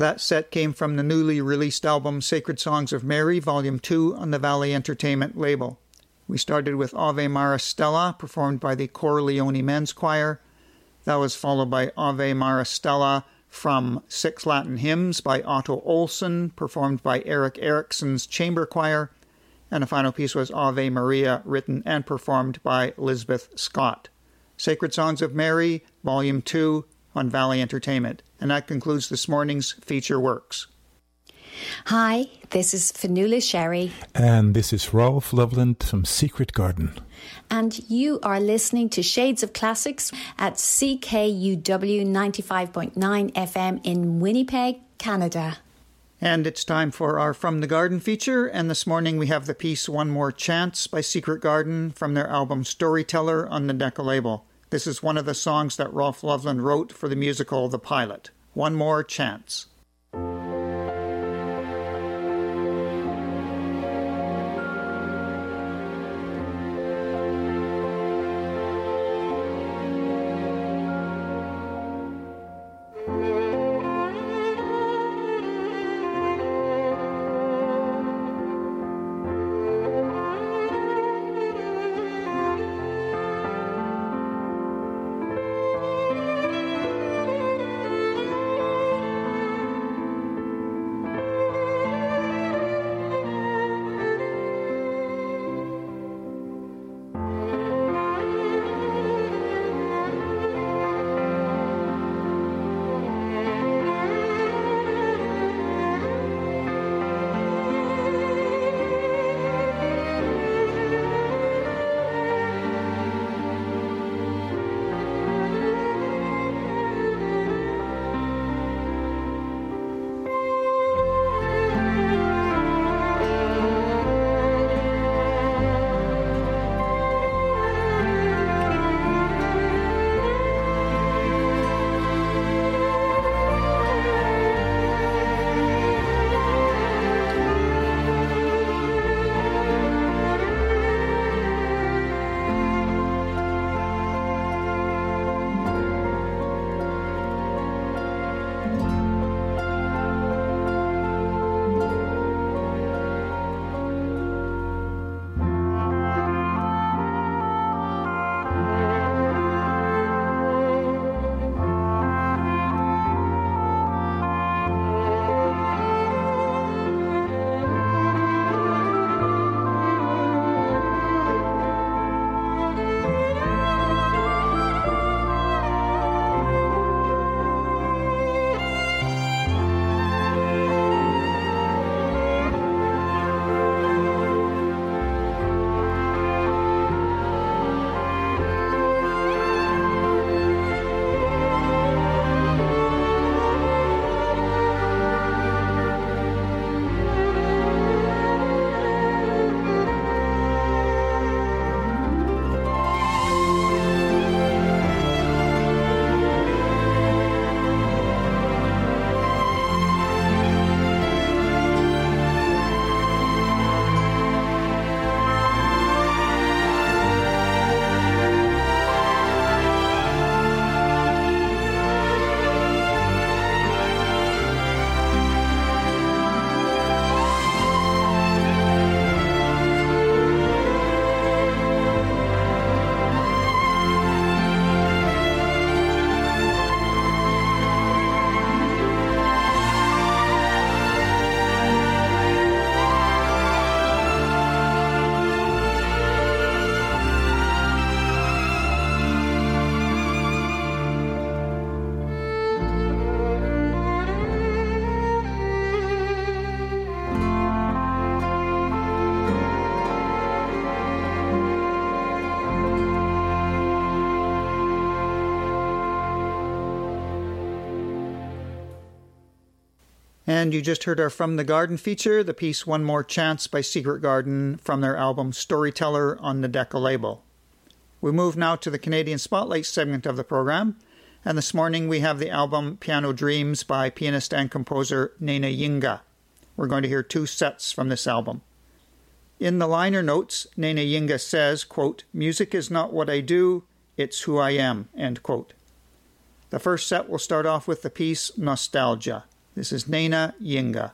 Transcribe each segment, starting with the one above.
That set came from the newly released album Sacred Songs of Mary, Volume 2 on the Valley Entertainment label. We started with Ave Maris Stella, performed by the Corleone Men's Choir. That was followed by Ave Maris Stella from Six Latin Hymns by Otto Olsson, performed by Eric Eriksson's Chamber Choir. And the final piece was Ave Maria, written and performed by Lisbeth Scott. Sacred Songs of Mary, Volume 2 on Valley Entertainment. And that concludes this morning's feature works. Hi, this is Fionnuala Sherry. And this is Rolf Loveland from Secret Garden. And you are listening to Shades of Classics at CKUW 95.9 FM in Winnipeg, Canada. And it's time for our From the Garden feature, and this morning we have the piece One More Chance by Secret Garden from their album Storyteller on the Decca label. This is one of the songs that Rolf Loveland wrote for the musical The Pilot. One More Chance. And you just heard our From the Garden feature, the piece One More Chance by Secret Garden from their album Storyteller on the Decca label. We move now to the Canadian Spotlight segment of the program, and this morning we have the album Piano Dreams by pianist and composer Nena Yinga. We're going to hear two sets from this album. In the liner notes, Nena Yinga says, quote, "Music is not what I do, it's who I am," end quote. The first set will start off with the piece Nostalgia. This is Nena Yinga.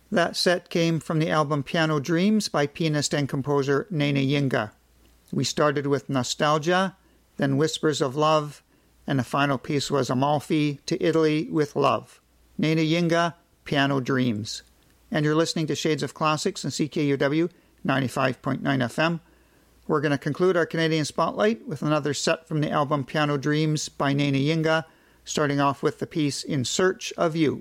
That set came from the album Piano Dreams by pianist and composer Nene Yinga. We started with Nostalgia, then Whispers of Love, and the final piece was Amalfi to Italy with Love. Nene Yinga, Piano Dreams. And you're listening to Shades of Classics on CKUW 95.9 FM. We're going to conclude our Canadian Spotlight with another set from the album Piano Dreams by Nene Yinga, starting off with the piece In Search of You.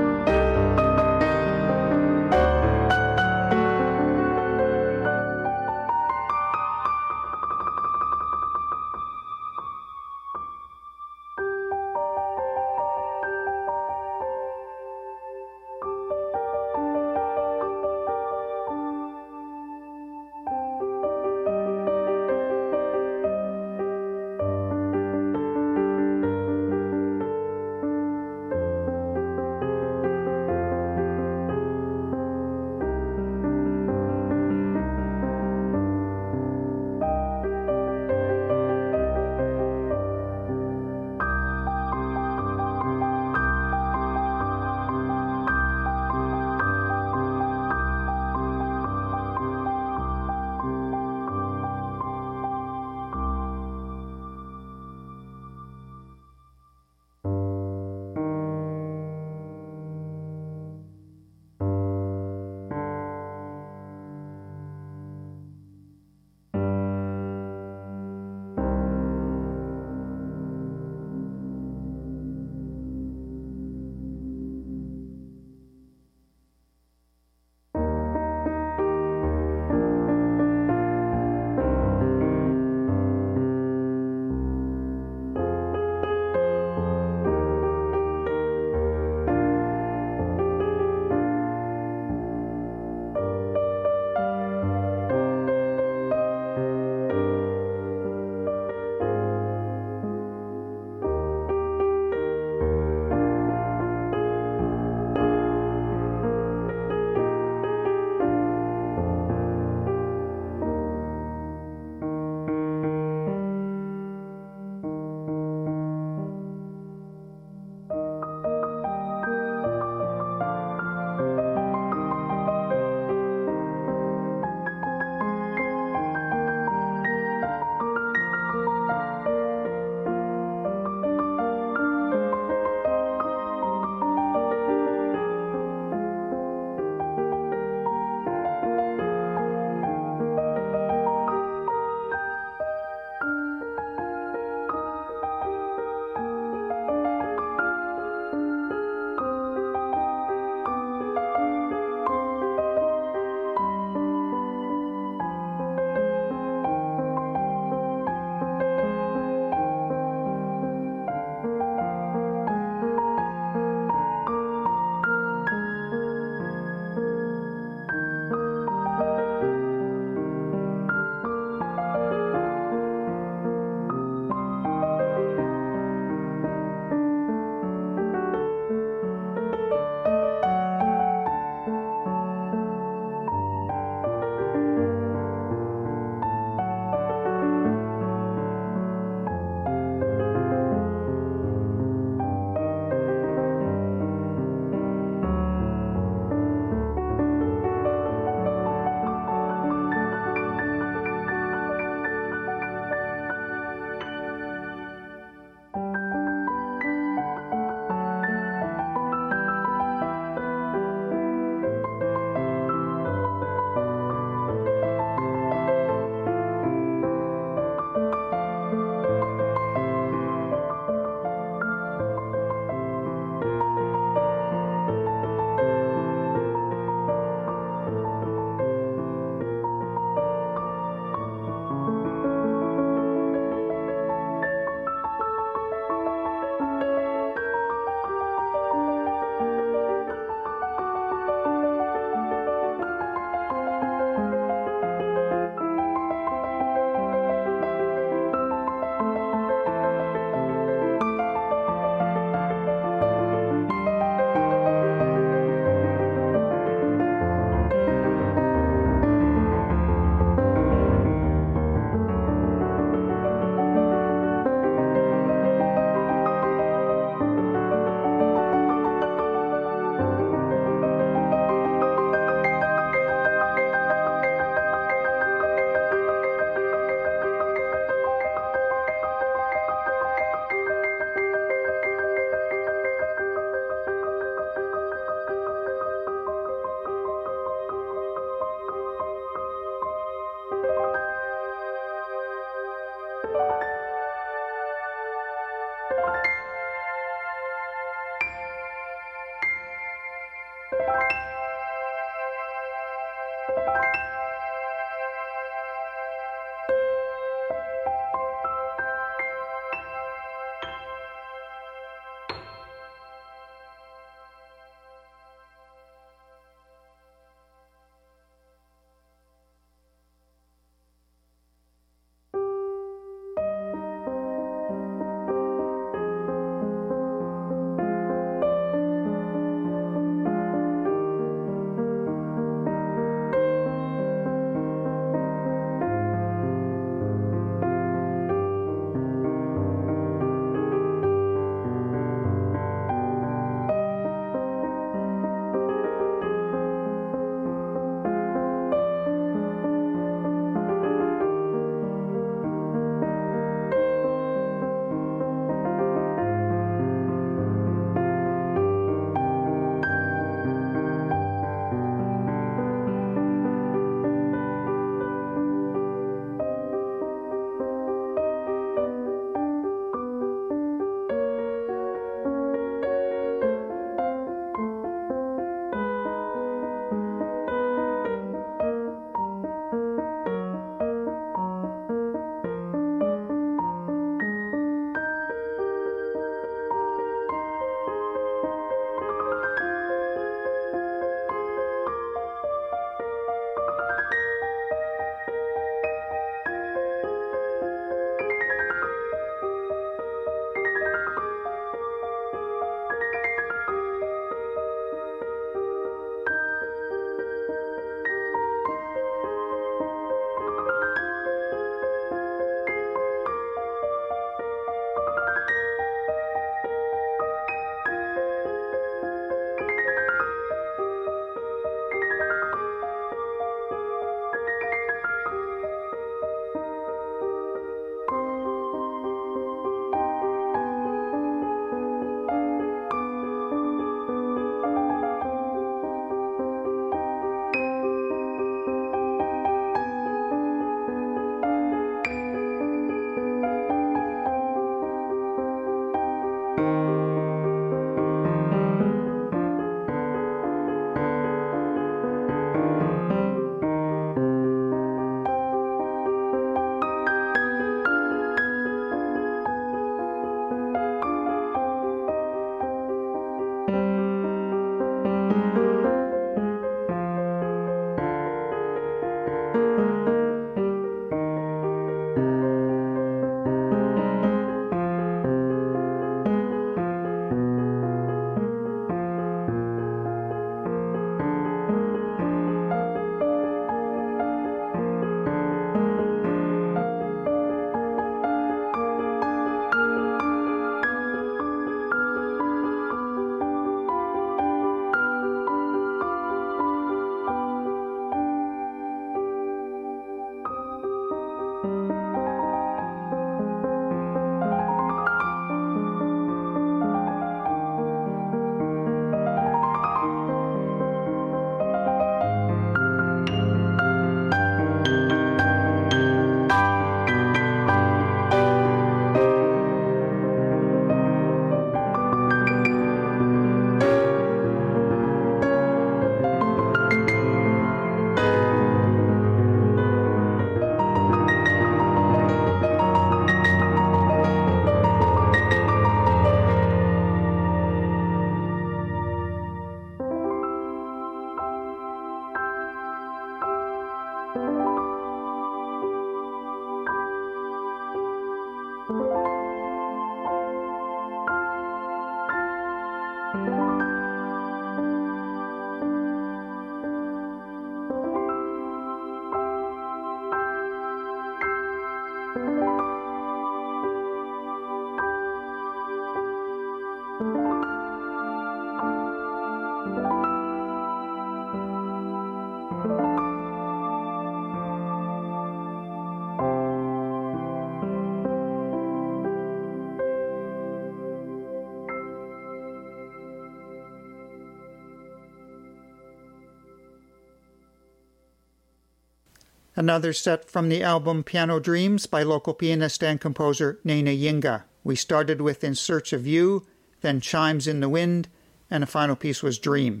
Another set from the album Piano Dreams by local pianist and composer Nena Yinga. We started with In Search of You, then Chimes in the Wind, and the final piece was Dream.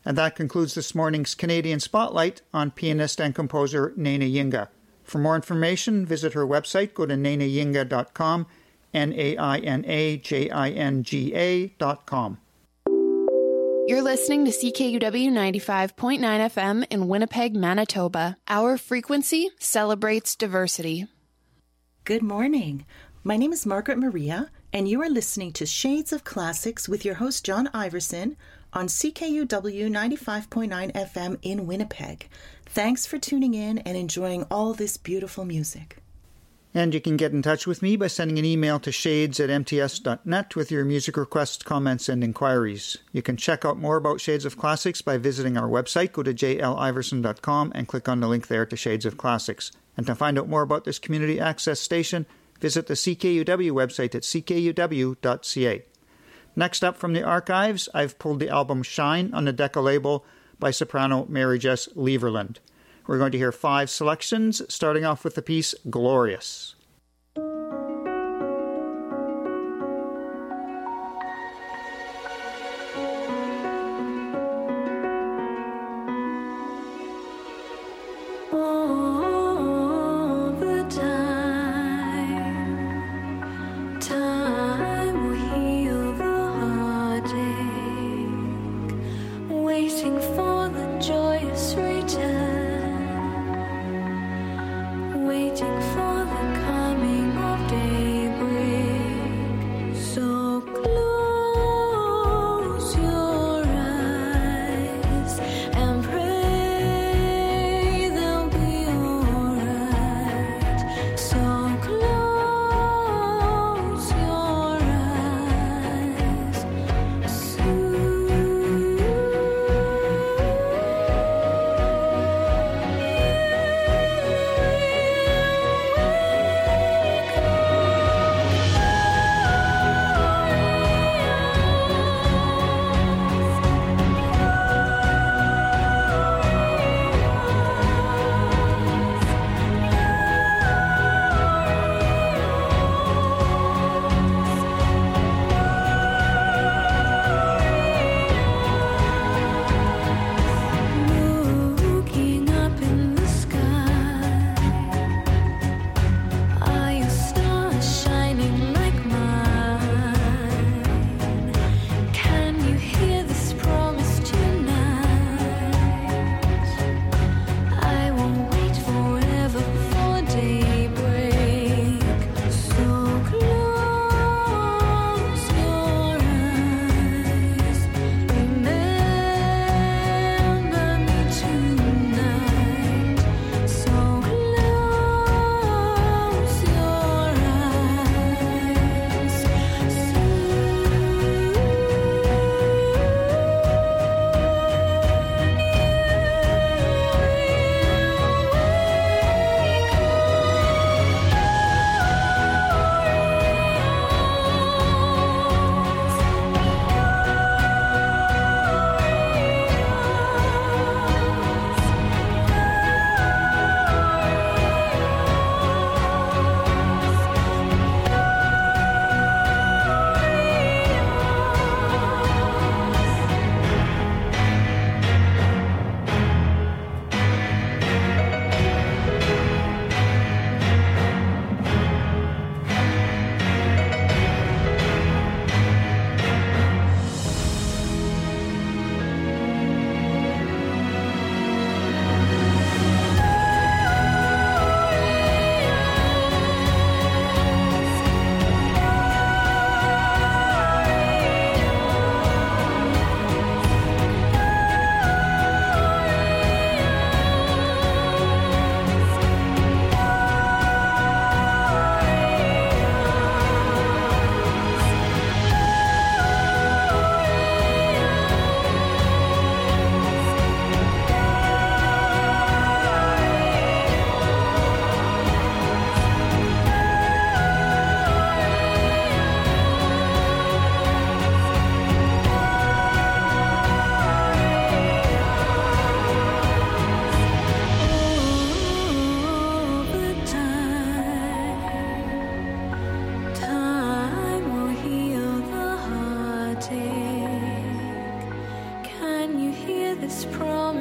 And that concludes this morning's Canadian Spotlight on pianist and composer Naina Yinga. For more information, visit her website. Go to nainayinga.com, nainajinga.com. You're listening to CKUW 95.9 FM in Winnipeg, Manitoba. Our frequency celebrates diversity. Good morning. My name is Margaret Maria, and you are listening to Shades of Classics with your host John Iverson on CKUW 95.9 FM in Winnipeg. Thanks for tuning in and enjoying all this beautiful music. And you can get in touch with me by sending an email to shades@mts.net with your music requests, comments, and inquiries. You can check out more about Shades of Classics by visiting our website. Go to jliverson.com and click on the link there to Shades of Classics. And to find out more about this community access station, visit the CKUW website at ckuw.ca. Next up from the archives, I've pulled the album Shine on the Decca label by soprano Mary Jess Lieverland. We're going to hear 5 selections, starting off with the piece Glorious. Waiting for the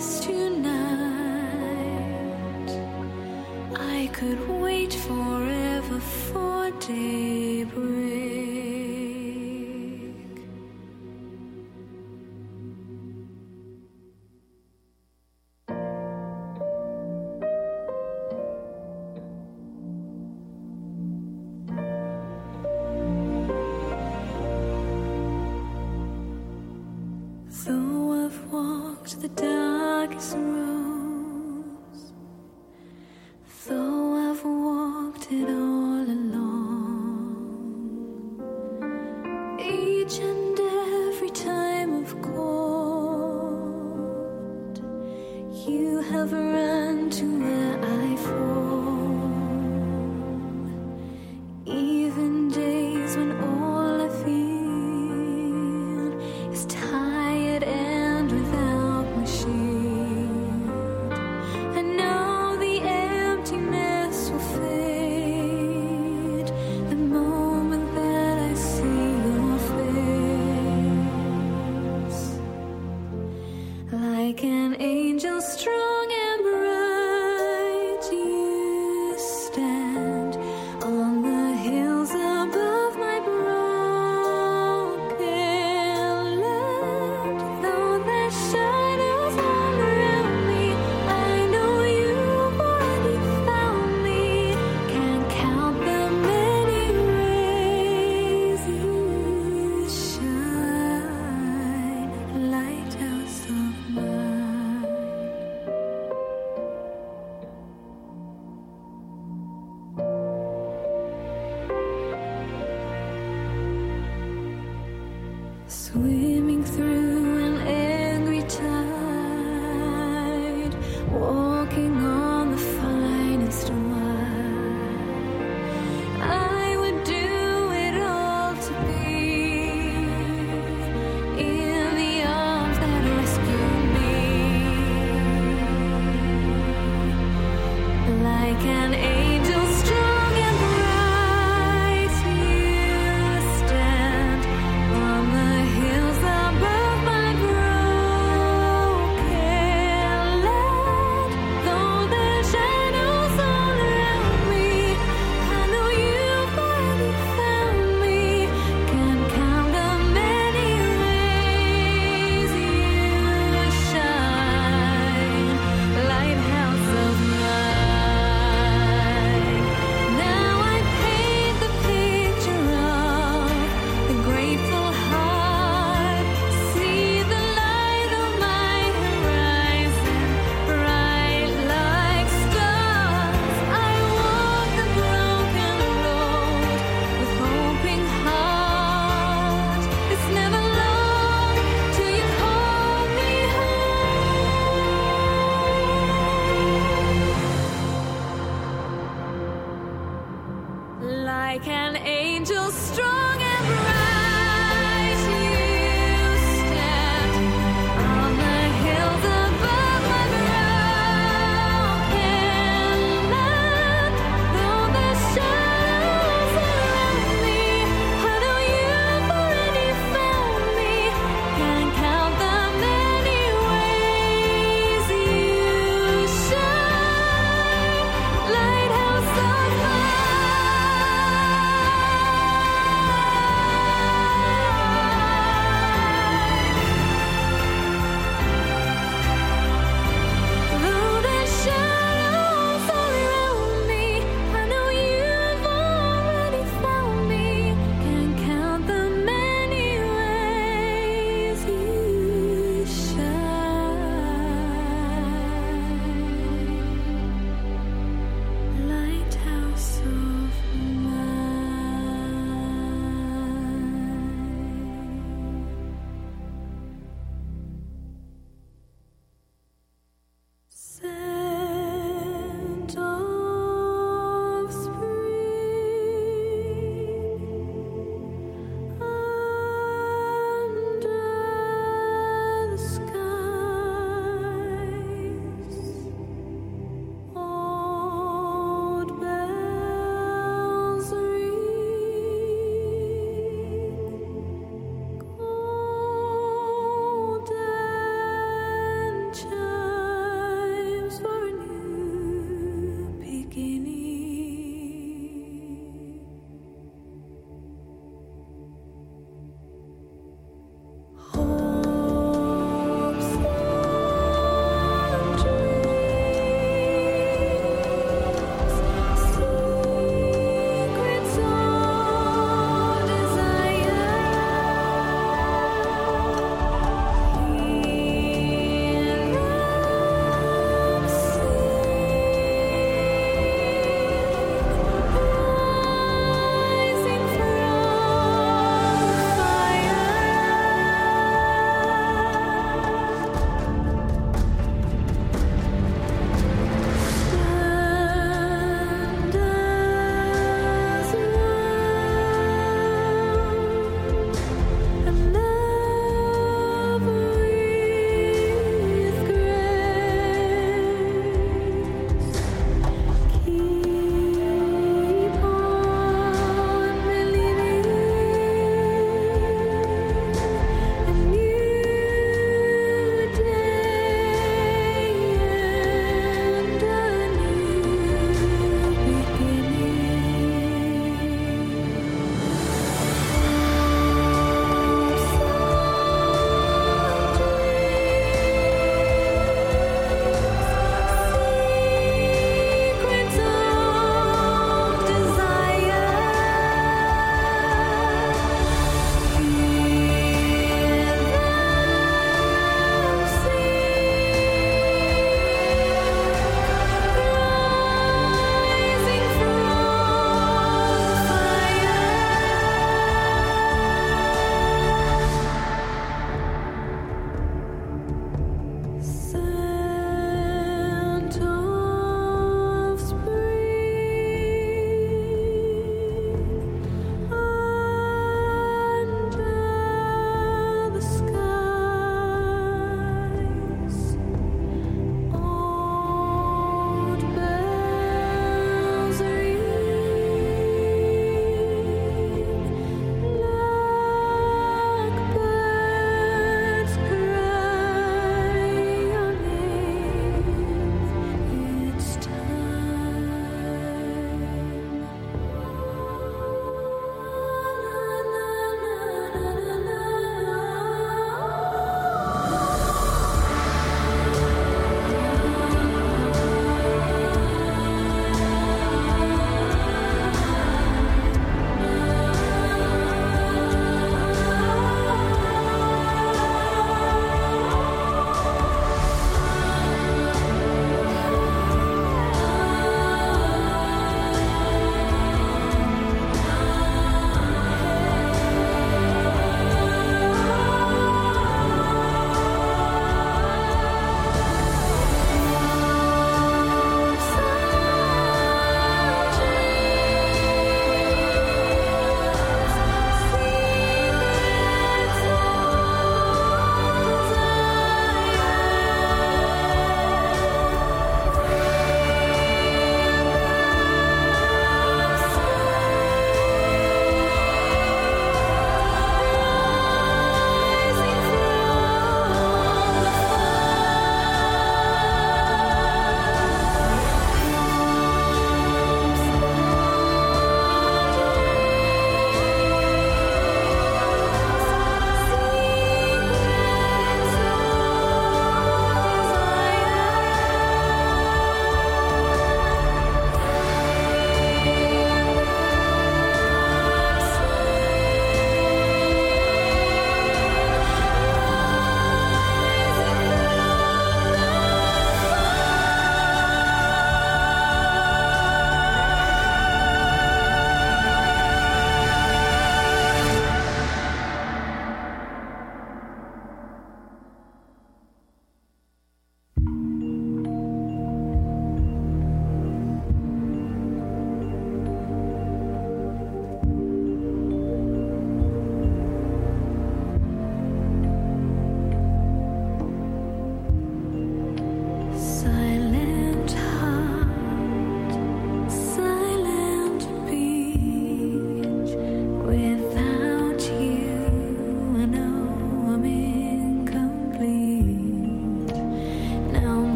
this tonight. I could wait forever for daybreak. Though I've walked the darkest roads, though I've walked it all alone, each and every time of cold, you have run to where I fall. Even days when all I feel is tired and without my shield, I know the emptiness will fade the moment that I see your face. Like an angel strong and bright, you stand on the hills above my broken land. Though there's shadows all around me, I know you've already found me. Can't count the many ways you shine, lighthouse of mine. Swimming through an angry tide, walking on the finest wine, I would do it all to be in the arms that rescue me. Like an angel strong and bright, you stand on the hills above my broken land. Though there's shadows all around me, I know you've already found me. Can't count the many ways you shine, lighthouse of mine. Now I paint the picture of the grateful heart. See the light on my horizon, bright like stars. I walk the broken road with hoping heart. It's never long till you call me home. Like an angel strong and bright, you stand on the hills above my broken land. Though there's shadows around me, I know you've already found me. Can't count the many ways you shine, lighthouse of mine.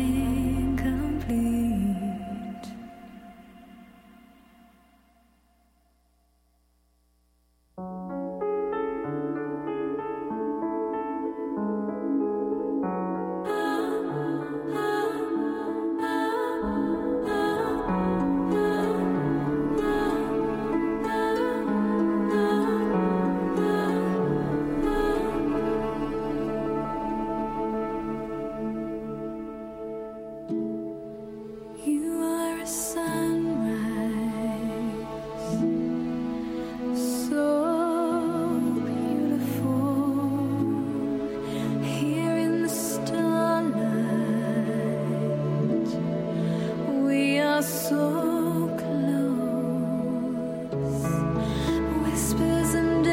incomplete. You are a sunrise, so beautiful. Here in the starlight, we are so close. Whispers and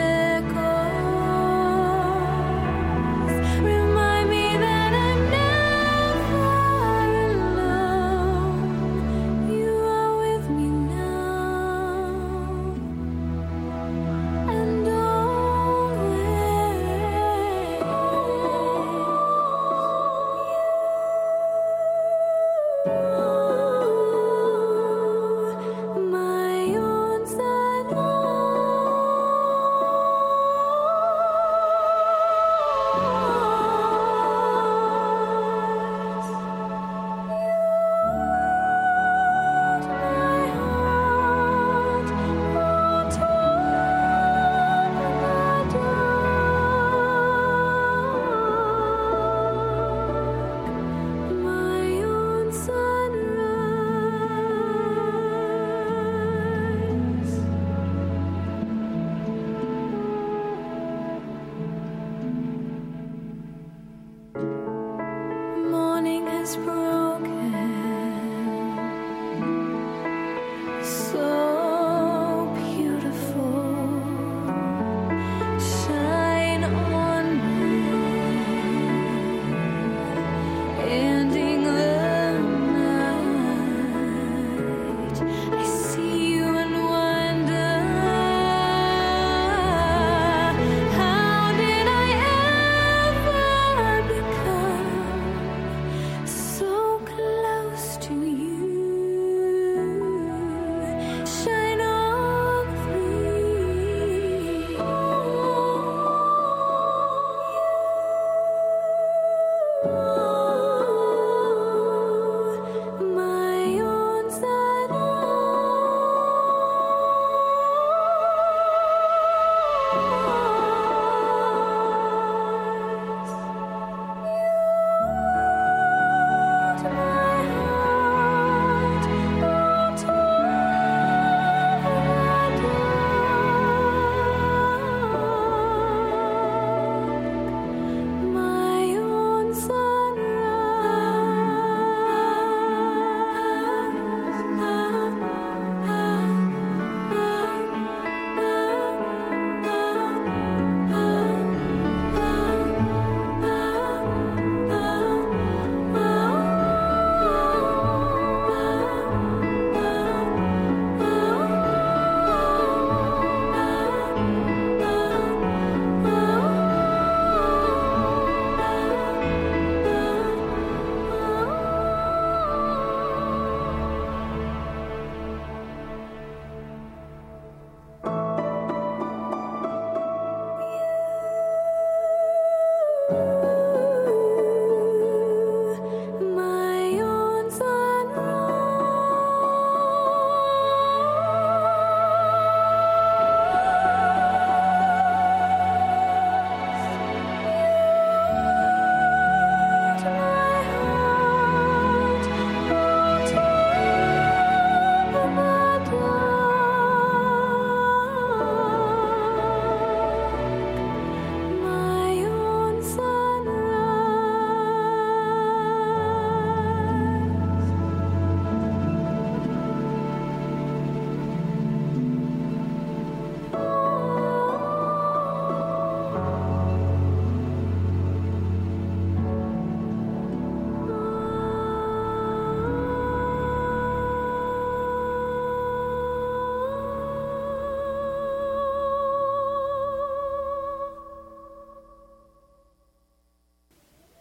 echoes remind me that I'm never alone. You are with me now and always. My own sunrise.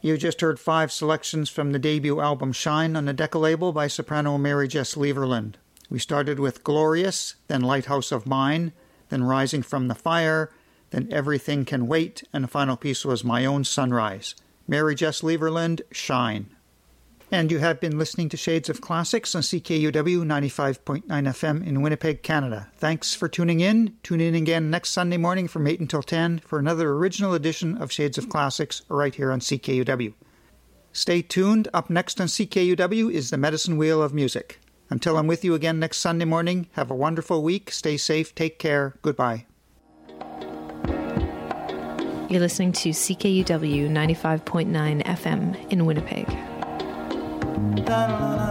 You just heard 5 selections from the debut album Shine on the Decca label by soprano Mary Jess Lieberland. We started with Glorious, then Lighthouse of Mine, then Rising from the Fire, then Everything Can Wait, and the final piece was My Own Sunrise. Mary Jess Lieberland, Shine. And you have been listening to Shades of Classics on CKUW 95.9 FM in Winnipeg, Canada. Thanks for tuning in. Tune in again next Sunday morning from 8 until 10 for another original edition of Shades of Classics right here on CKUW. Stay tuned. Up next on CKUW is the Medicine Wheel of Music. Until I'm with you again next Sunday morning, have a wonderful week. Stay safe. Take care. Goodbye. You're listening to CKUW 95.9 FM in Winnipeg. Da, da, da,